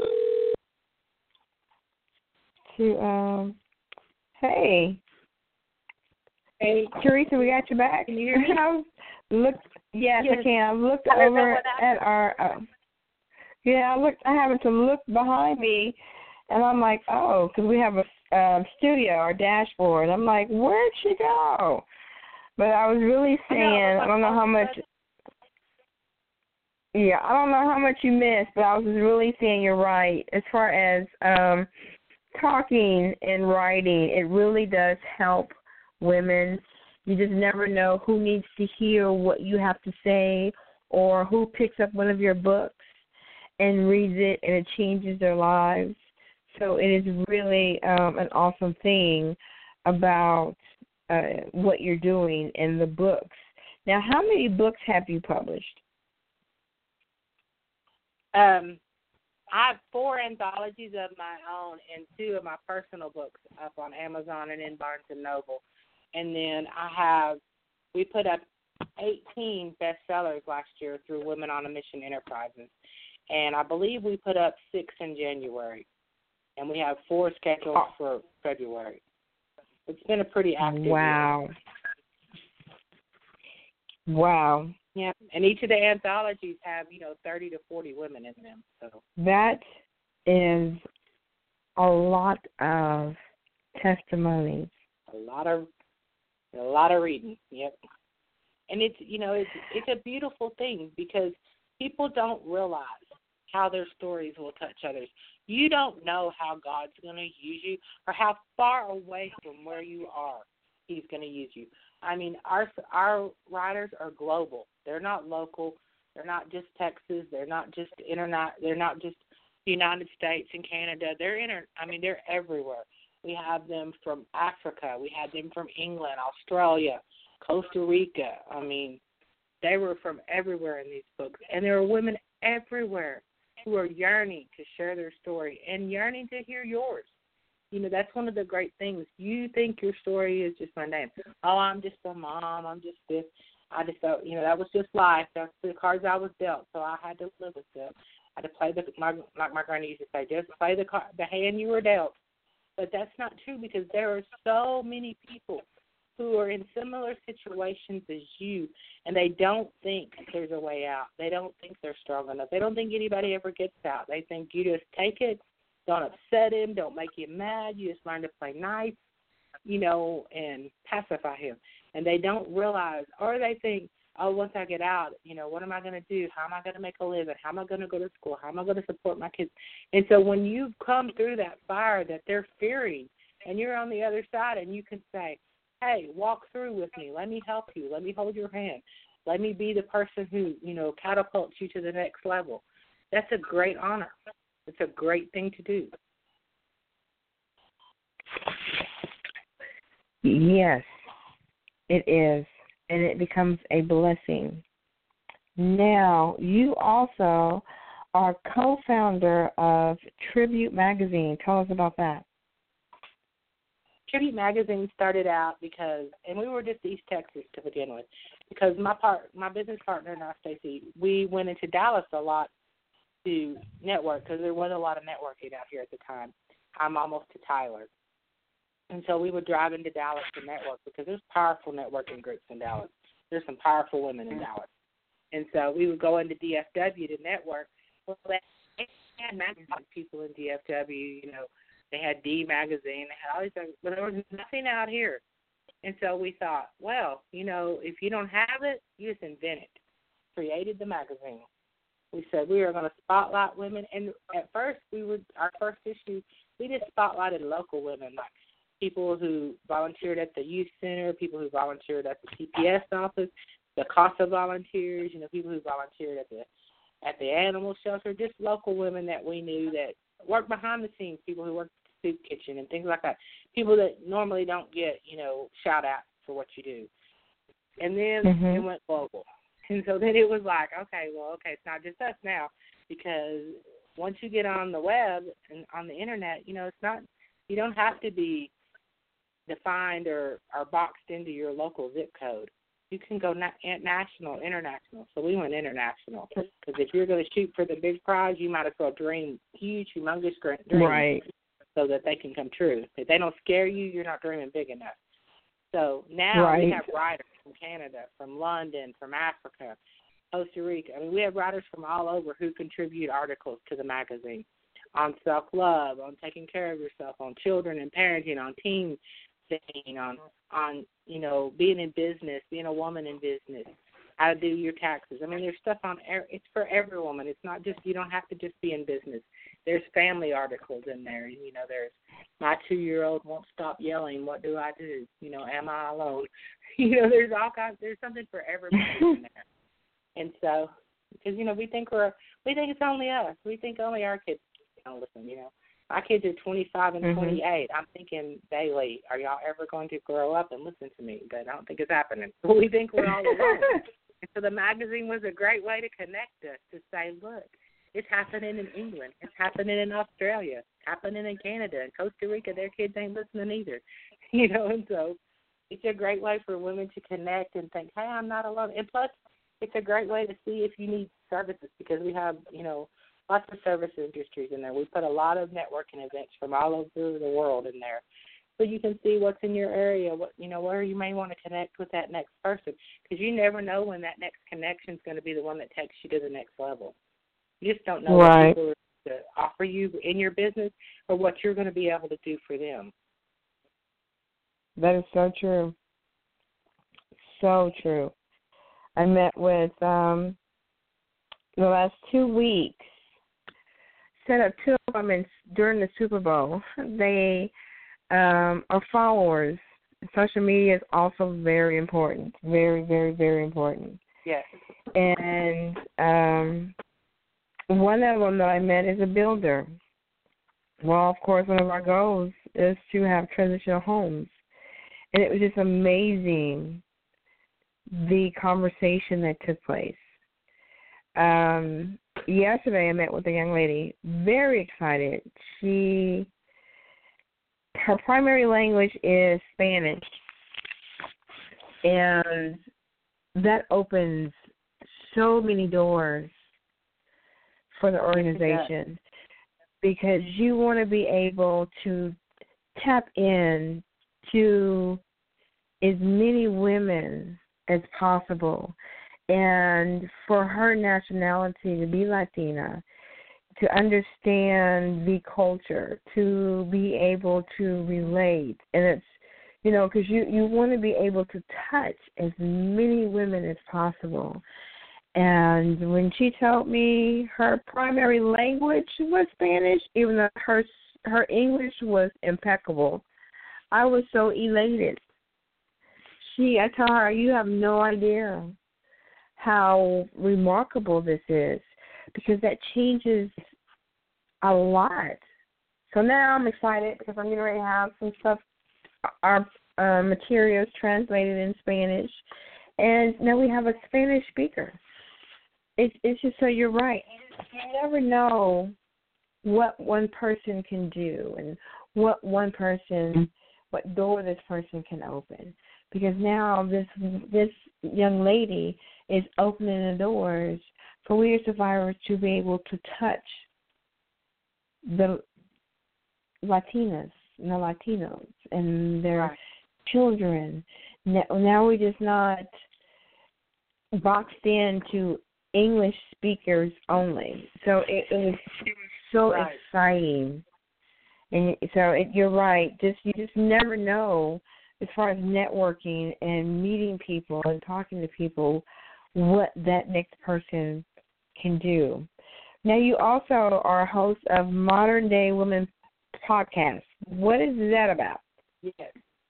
to, um, hey. Hey, Teresa, we got you back. Can you hear me? I looked, yes, yes, I can. I looked I over at our, uh, yeah, I looked, I happened to look behind me, and I'm like, oh, because we have a uh, studio, our dashboard. I'm like, where'd she go? But I was really saying, I don't know how much, yeah, I don't know how much you missed, but I was really saying you're right. As far as um, talking and writing, it really does help women. You just never know who needs to hear what you have to say, or who picks up one of your books and reads it, and it changes their lives. So it is really um, an awesome thing about uh, what you're doing in the books. Now, how many books have you published? Um, I have four anthologies of my own and two of my personal books up on Amazon and in Barnes and Noble. And then I have, we put up eighteen bestsellers last year through Women on a Mission Enterprises. And I believe we put up six in January. And we have four scheduled oh. for February. It's been a pretty active Wow. year. Wow. Yeah, and each of the anthologies have, you know, thirty to forty women in them. So that is a lot of testimonies. A lot of a lot of reading. Yep. And it's, you know, it's it's a beautiful thing because people don't realize how their stories will touch others. You don't know how God's going to use you or how far away from where you are He's going to use you. I mean, our our writers are global. They're not local. They're not just Texas. They're not just internet. They're not just the United States and Canada. They're inter. I mean, they're everywhere. We have them from Africa. We had them from England, Australia, Costa Rica. I mean, they were from everywhere in these books, and there are women everywhere who are yearning to share their story and yearning to hear yours. You know, that's one of the great things. You think your story is just my name. Oh, I'm just a mom. I'm just this. I just felt, you know, that was just life. That's the cards I was dealt, so I had to live with them. I had to play the, my, like my granny used to say, just play the card, the hand you were dealt. But that's not true because there are so many people who are in similar situations as you, and they don't think there's a way out. They don't think they're strong enough. They don't think anybody ever gets out. They think you just take it. Don't upset him. Don't make him mad. You just learn to play nice, you know, and pacify him. And they don't realize, or they think, oh, once I get out, you know, what am I going to do? How am I going to make a living? How am I going to go to school? How am I going to support my kids? And so when you come through that fire that they're fearing and you're on the other side and you can say, hey, walk through with me. Let me help you. Let me hold your hand. Let me be the person who, you know, catapults you to the next level. That's a great honor. It's a great thing to do. Yes, it is. And it becomes a blessing. Now, you also are co-founder of Tribute Magazine. Tell us about that. Tribute Magazine started out because, and we were just East Texas to begin with, because my part, my business partner and I, Stacey, we went into Dallas a lot to network because there wasn't a lot of networking out here at the time. I'm almost to Tyler. And so we would drive into Dallas to network because there's powerful networking groups in Dallas. There's some powerful women in Dallas. And so we would go into D F W to network. Well, they had magazine people in D F W, you know. They had D Magazine. They had all these things, but there was nothing out here. And so we thought, well, you know, if you don't have it, you just invent it. Created the magazine. We said we were going to spotlight women. And at first, we would, our first issue, we just spotlighted local women, like people who volunteered at the youth center, people who volunteered at the C P S office, the CASA volunteers, you know, people who volunteered at the at the animal shelter, just local women that we knew that worked behind the scenes, people who worked at the soup kitchen and things like that, people that normally don't get, you know, shout outs for what you do. And then mm-hmm. it went global. And so then it was like, okay, well, okay, it's not just us now, because once you get on the web and on the internet, you know, it's not, you don't have to be defined or, or boxed into your local zip code. You can go na- national, international. So we went international because if you're going to shoot for the big prize, you might as well dream huge, humongous dreams right. so that they can come true. If they don't scare you, you're not dreaming big enough. So now right. we have writers from Canada, from London, from Africa, Costa Rica. I mean, we have writers from all over who contribute articles to the magazine on self-love, on taking care of yourself, on children and parenting, on team thing, on, on, you know, being in business, being a woman in business, how to do your taxes. I mean, there's stuff on, it's for every woman. It's not just, you don't have to just be in business. There's family articles in there. You know, there's my two-year-old won't stop yelling. What do I do? You know, am I alone? You know, there's all kinds, there's something for everybody in there. And so, because, you know, we think we're, we think it's only us. We think only our kids don't listen, you know. My kids are twenty-five and mm-hmm. twenty-eight. I'm thinking daily, are y'all ever going to grow up and listen to me? But I don't think it's happening. We think we're all alone. And so the magazine was a great way to connect us, to say, look, it's happening in England. It's happening in Australia. It's happening in Canada. And Costa Rica, their kids ain't listening either. You know, and so it's a great way for women to connect and think, hey, I'm not alone. And plus, it's a great way to see if you need services because we have, you know, lots of service industries in there. We put a lot of networking events from all over the world in there. So you can see what's in your area, what you know, where you may want to connect with that next person. Because you never know when that next connection is going to be the one that takes you to the next level. You just don't know right. what people are going to offer you in your business or what you're going to be able to do for them. That is so true. So true. I met with, um, the last two weeks, set up two women during the Super Bowl. They um, are followers. Social media is also very important. Very, very, very important. Yes. And um, one of them that I met is a builder. Well, of course, one of our goals is to have transitional homes. And it was just amazing, the conversation that took place. Um, yesterday I met with a young lady, very excited. She, her primary language is Spanish, and that opens so many doors for the organization because you want to be able to tap in to as many women as possible. And for her nationality to be Latina, to understand the culture, to be able to relate, and it's You know, because you, you want to be able to touch as many women as possible. And when she told me her primary language was Spanish, even though her her English was impeccable, I was so elated. She, I told her, you have no idea how remarkable this is, because that changes a lot. So now I'm excited because I'm getting ready to have some stuff, our uh, materials translated in Spanish, and now we have a Spanish speaker. It's it's just, so you're right. You never know what one person can do and what one person, what door this person can open. Because now this this young lady is opening the doors for we as survivors to be able to touch the Latinas and the Latinos and their right. children. Now, now we're just not boxed into English speakers only. So it, it was it was so right. exciting. And so it, you're right. Just you just never know, as far as networking and meeting people and talking to people, what that next person can do. Now, you also are a host of Modern Day Women podcast. What is that about? Yes.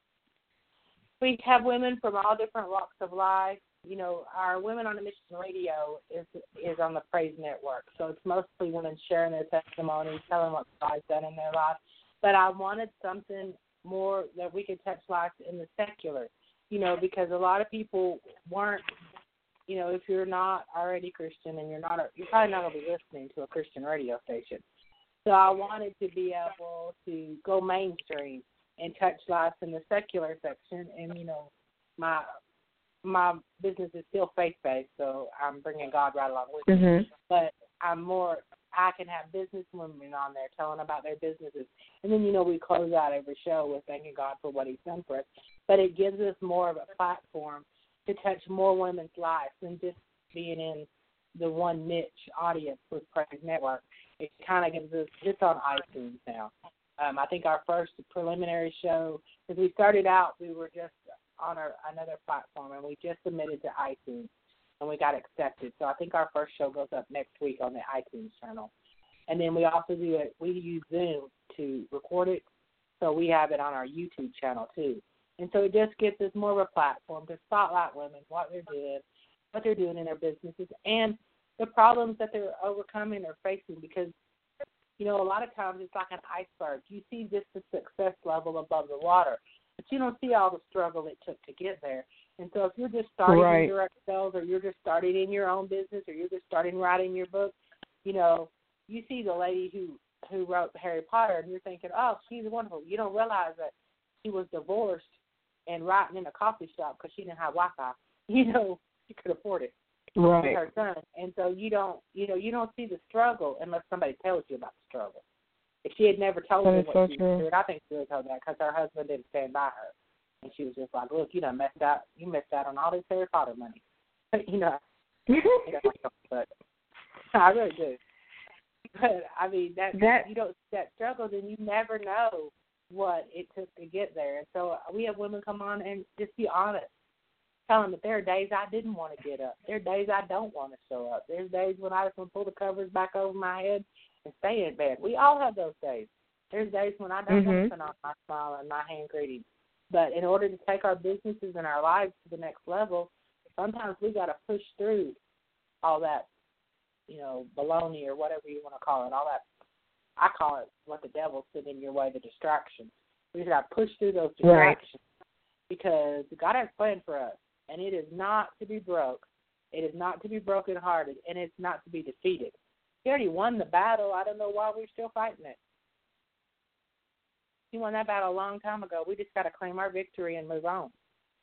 We have women from all different walks of life. You know, our Women on a Mission radio is is on the Praise Network, so it's mostly women sharing their testimonies, telling what God's done in their life. But I wanted something more that we could touch life in the secular, you know, because a lot of people weren't, you know, if you're not already Christian and you're not, you're probably not going to be listening to a Christian radio station. So I wanted to be able to go mainstream and touch life in the secular section. And, you know, my my business is still faith-based, so I'm bringing God right along with mm-hmm. me. But I'm more, I can have business women on there telling about their businesses. And then, you know, we close out every show with thanking God for what he's done for us. But it gives us more of a platform to touch more women's lives than just being in the one niche audience with Praise Network. It kind of gives us, it's on iTunes now. Um, I think our first preliminary show, because we started out, we were just on our, another platform, and we just submitted to iTunes, and we got accepted. So I think our first show goes up next week on the iTunes channel. And then we also do it, we use Zoom to record it, so we have it on our YouTube channel too. And so it just gives us more of a platform to spotlight women, what they're doing, what they're doing in their businesses, and the problems that they're overcoming or facing. Because, you know, a lot of times it's like an iceberg. You see just the success level above the water, but you don't see all the struggle it took to get there. And so if you're just starting right. in direct sales, or you're just starting in your own business, or you're just starting writing your book, you know, you see the lady who, who wrote Harry Potter, and you're thinking, oh, she's wonderful. You don't realize that she was divorced and writing in a coffee shop because she didn't have Wi-Fi. You know, she could afford it. Right. With her son. And so you don't, you know, you don't see the struggle unless somebody tells you about the struggle. If she had never told me what so she true. was doing, I think she would have told that, because her husband didn't stand by her. And she was just like, look, you done messed out. You missed out on all this Harry Potter money. you know, you know, but I really do. But, I mean, that, that you don't see that struggle, then you never know what it took to get there. And so we have women come on and just be honest. Tell them that there are days I didn't want to get up. There are days I don't want to show up. There's days when I just want to pull the covers back over my head and stay in bed. We all have those days. There's days when I don't mm-hmm. want to put on my smile and my hand greeting. But in order to take our businesses and our lives to the next level, sometimes we got to push through all that, you know, baloney or whatever you want to call it, all that. I call it what the devil's put in your way, the distractions. We just got to push through those distractions, right. Because God has planned for us, and it is not to be broke. It is not to be brokenhearted, and it's not to be defeated. He already won the battle. I don't know why we're still fighting it. He won that battle a long time ago. We just got to claim our victory and move on.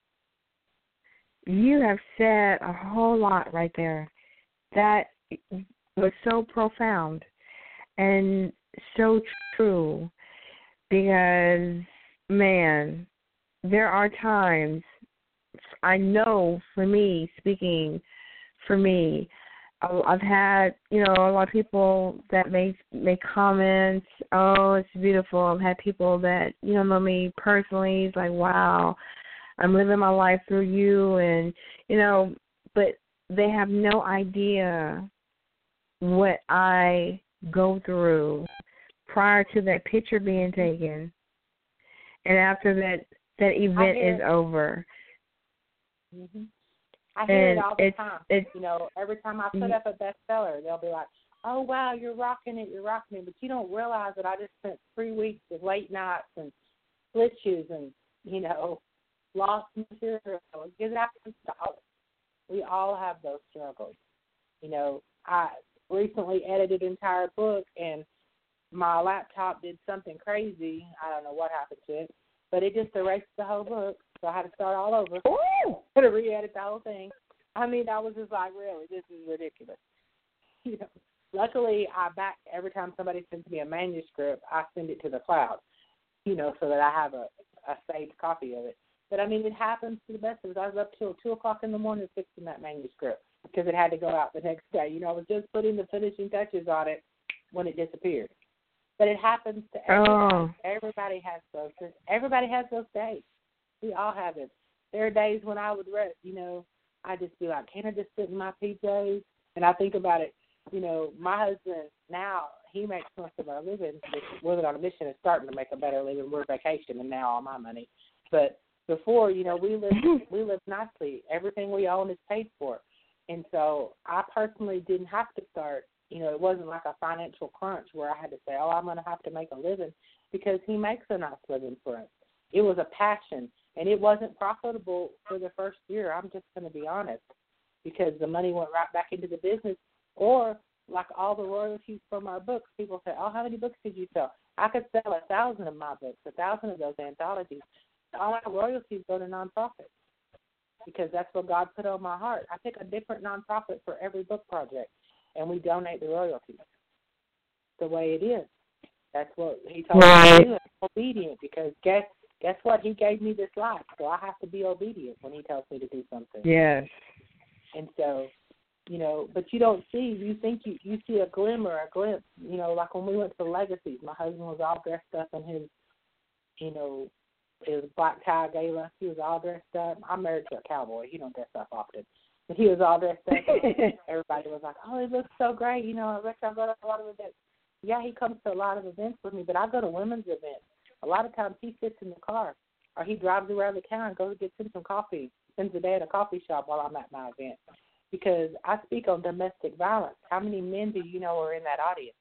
You have said a whole lot right there. That was so profound and so true, because, man, there are times, I know for me, speaking for me, I- I've had, you know, a lot of people that make make comments. Oh, it's beautiful. I've had people that, you know, know me personally. It's like, wow, I'm living my life through you, and you know, but they have no idea what I go through prior to that picture being taken, and after that that event is over. Mm-hmm. I hear and it all the it's, time. It's, you know, every time I put up a bestseller, they'll be like, "Oh wow, you're rocking it, you're rocking it," but you don't realize that I just spent three weeks of late nights and split shoes and you know, lost material. It happens to all. We all have those struggles. You know, I recently edited an entire book, and my laptop did something crazy. I don't know what happened to it, but it just erased the whole book. So I had to start all over. Ooh. To re-edit the whole thing. I mean, I was just like, really, this is ridiculous. You know, luckily, I back every time somebody sends me a manuscript, I send it to the cloud. You know, so that I have a, a saved copy of it. But I mean, it happens to the best of us. I was up till two o'clock in the morning fixing that manuscript because it had to go out the next day. You know, I was just putting the finishing touches on it when it disappeared. But it happens to everybody. Oh. Everybody has those. Everybody has those days. We all have it. There are days when I would, re- you know, I just be like, can't I just sit in my P Js? And I think about it. You know, my husband now, he makes most of our living. Living on a mission is starting to make a better living. We're vacationing now, all my money. But before, you know, we lived we lived nicely. Everything we own is paid for. And so I personally didn't have to start, you know, it wasn't like a financial crunch where I had to say, oh, I'm going to have to make a living, because he makes a nice living for us. It was a passion, and it wasn't profitable for the first year. I'm just going to be honest, because the money went right back into the business. Or like all the royalties from our books, people say, oh, how many books did you sell? I could sell a thousand of my books, a thousand of those anthologies. All our royalties go to nonprofits, because that's what God put on my heart. I pick a different nonprofit for every book project, and we donate the royalties the way it is. That's what he told right. me to do. I'm obedient, because guess guess what? He gave me this life, so I have to be obedient when he tells me to do something. Yes. And so, you know, but you don't see, you think you, you see a glimmer, a glimpse, you know, like when we went to Legacies, my husband was all dressed up in his, you know, his black tie gala. He was all dressed up. I'm married to a cowboy. He don't dress up often. But he was all dressed up. Everybody was like, oh, he looks so great. You know, I bet I go to a lot of events. Yeah, he comes to a lot of events with me, but I go to women's events. A lot of times he sits in the car, or he drives around the town and goes to get him some coffee, spends the day at a coffee shop while I'm at my event. Because I speak on domestic violence. How many men do you know are in that audience?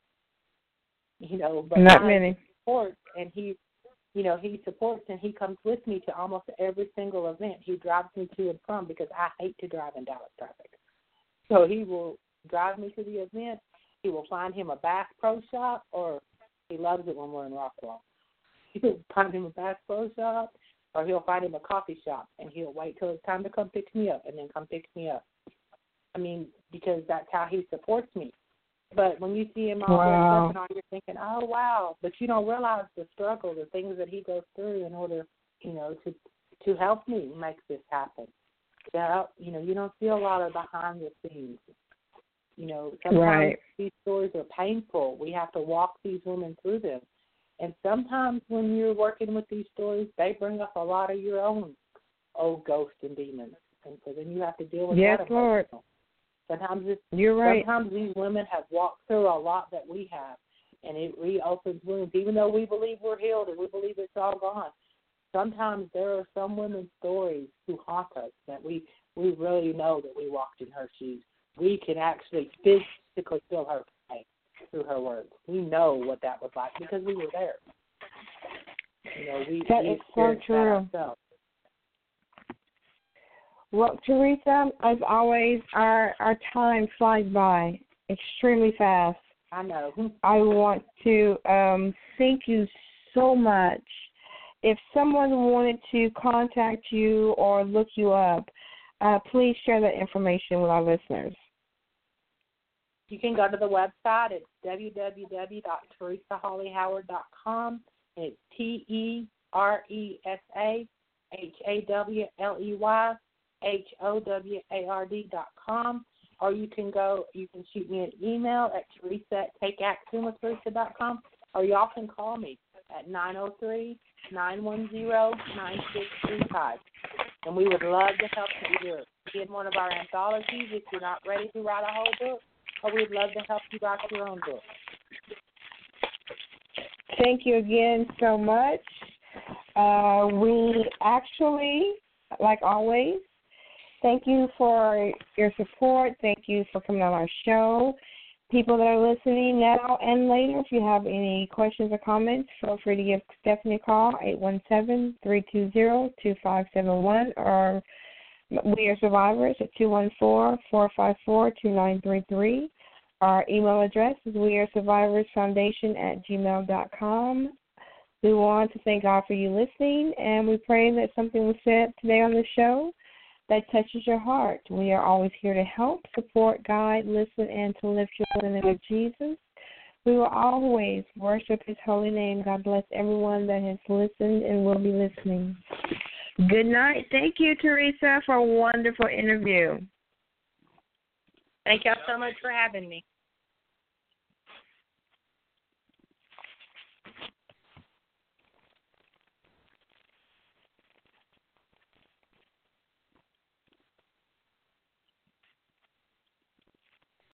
You know, but not many. Supports, and he, you know, he supports and he comes with me to almost every single event. He drives me to and from, because I hate to drive in Dallas traffic. So he will drive me to the event. He will find him a Bass Pro Shop, or he loves it when we're in Rockwall. He'll find him a Bass Pro Shop, or he'll find him a coffee shop, and he'll wait till it's time to come pick me up, and then come pick me up. I mean, because that's how he supports me. But when you see him all wow. dressed up and all, you're thinking, oh, wow. But you don't realize the struggle, the things that he goes through in order, you know, to to help me make this happen. To help, you know, you don't see a lot of behind the scenes. You know, sometimes right. these stories are painful. We have to walk these women through them. And sometimes when you're working with these stories, they bring up a lot of your own old ghosts and demons. And so then you have to deal with yes, that. Yes, Lord. Sometimes it's, You're right. Sometimes these women have walked through a lot that we have, and it reopens wounds. Even though we believe we're healed and we believe it's all gone, sometimes there are some women's stories who haunt us that we, we really know that we walked in her shoes. We can actually physically feel her pain through her words. We know what that was like because we were there. You know, we, that we is so true. ourselves. Well, Teresa, as always, our, our time flies by extremely fast. I know. I want to um, thank you so much. If someone wanted to contact you or look you up, uh, please share that information with our listeners. You can go to the website. It's w w w dot teresa hawley howard dot com. It's T E R E S A H A W L E Y H O W A R D dot com. or you can go, you can shoot me an email at Teresa at take action with Teresa dot com, or y'all can call me at nine oh three, nine one zero, nine six three five. And we would love to help you either be in one of our anthologies if you're not ready to write a whole book, or we'd love to help you write your own book. Thank you again so much. Uh, we actually, like always, thank you for your support. Thank you for coming on our show. People that are listening now and later, if you have any questions or comments, feel free to give Stephanie a call, eight one seven, three two zero, two five seven one, or We Are Survivors at two one four, four five four, two nine three three. Our email address is wearesurvivorsfoundation at gmail dot com. We want to thank God for you listening, and we pray that something was said today on the show that touches your heart. We are always here to help, support, guide, listen, and to lift you in the name of Jesus. We will always worship his holy name. God bless everyone that has listened and will be listening. Good night. Thank you, Teresa, for a wonderful interview. Thank y'all so much for having me.